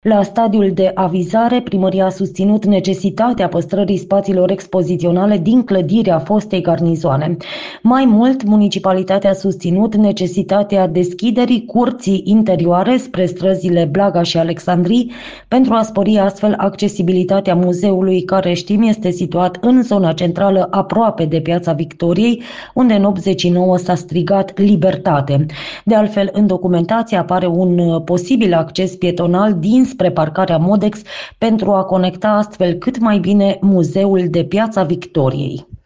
La stadiul de avizare, primăria a susținut necesitatea păstrării spațiilor expoziționale din clădirea fostei garnizoane. Mai mult, municipalitatea a susținut necesitatea deschiderii curții interioare spre străzile Blaga și Alexandrii pentru a spori astfel accesibilitatea muzeului, care știm este situat în zona centrală aproape de Piața Victoriei, unde în 89 s-a strigat Libertate. De altfel, în documentație apare un posibil acces pietonal dinspre parcarea Modex pentru a conecta astfel cât mai bine muzeul de Piața Victoriei.